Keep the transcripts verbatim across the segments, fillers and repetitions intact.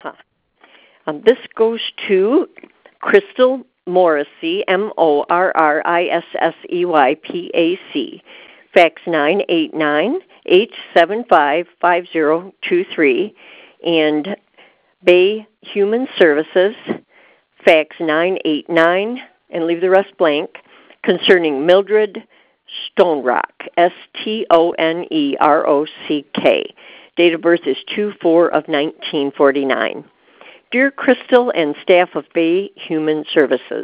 Huh. Um, this goes to Crystal Morrissey, M O R R I S S E Y P A C, fax nine eight nine, eight seven five, five zero two three, and Bay Human Services, fax nine eight nine, and leave the rest blank, concerning Mildred Stonerock, S T O N E R O C K. Date of birth is two four of nineteen forty-nine. Dear Crystal and staff of Bay Human Services,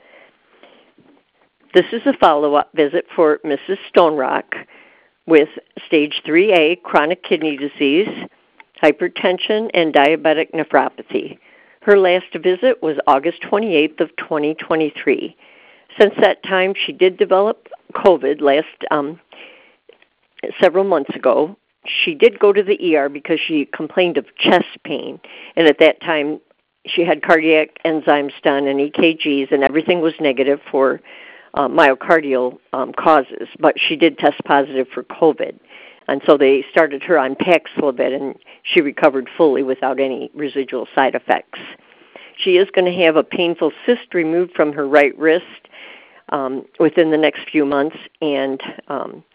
this is a follow-up visit for Missus Stonerock with stage three A chronic kidney disease, hypertension, and diabetic nephropathy. Her last visit was August twenty-eighth of twenty twenty-three. Since that time, she did develop COVID last um, several months ago. She did go to the E R because she complained of chest pain, and at that time she had cardiac enzymes done and E K Gs, and everything was negative for uh, myocardial um, causes, but she did test positive for COVID, and so they started her on Paxlovid, and she recovered fully without any residual side effects. She is going to have a painful cyst removed from her right wrist um, within the next few months, and um,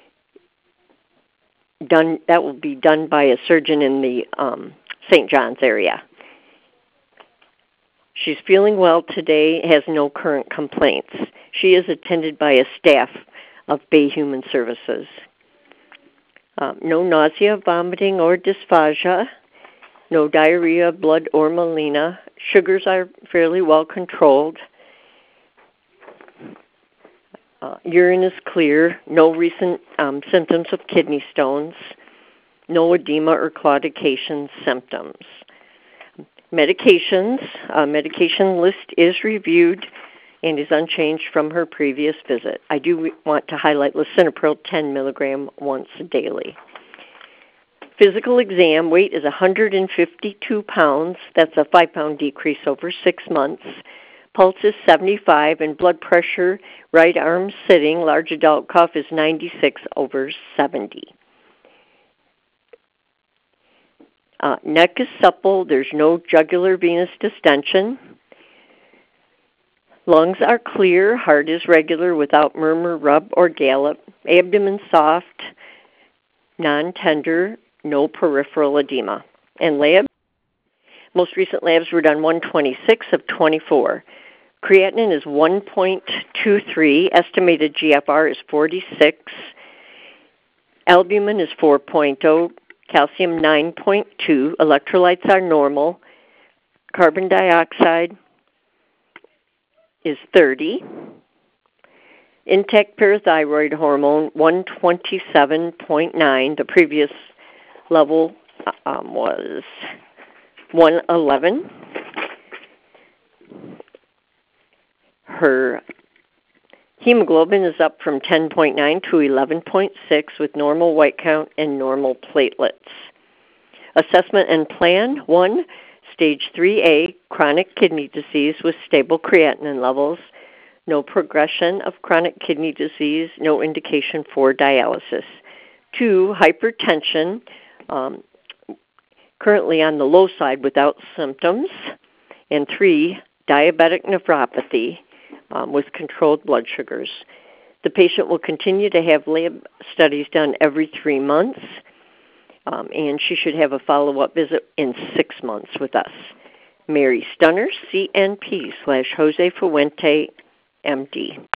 Done. That will be done by a surgeon in the um, Saint John's area. She's feeling well today, has no current complaints. She is attended by a staff of Bay Human Services. Um, no nausea, vomiting, or dysphagia. No diarrhea, blood, or melena. Sugars are fairly well controlled. Uh, urine is clear, no recent um, symptoms of kidney stones, no edema or claudication symptoms. Medications, uh, medication list is reviewed and is unchanged from her previous visit. I do re- want to highlight lisinopril ten milligram once daily. Physical exam, weight is one hundred fifty-two pounds. That's a five pound decrease over six months. Pulse is seventy-five, and blood pressure, right arm sitting, large adult cough is ninety-six over seventy. Uh, neck is supple. There's no jugular venous distension. Lungs are clear. Heart is regular without murmur, rub, or gallop. Abdomen soft, non-tender, no peripheral edema. And lab, most recent labs were done one twenty-six of twenty-four. Creatinine is one point two three. Estimated G F R is forty-six. Albumin is four point zero. Calcium nine point two. Electrolytes are normal. Carbon dioxide is thirty. Intact parathyroid hormone one twenty-seven point nine. The previous level um, was one eleven. Her hemoglobin is up from ten point nine to eleven point six with normal white count and normal platelets. Assessment and plan, one, stage three A, chronic kidney disease with stable creatinine levels, no progression of chronic kidney disease, no indication for dialysis. Two, hypertension, um, currently on the low side without symptoms. And three, diabetic nephropathy, Um, with controlled blood sugars. The patient will continue to have lab studies done every three months, um, and she should have a follow-up visit in six months with us. Mary Stunner, C N P slash Jose Fuente, M D.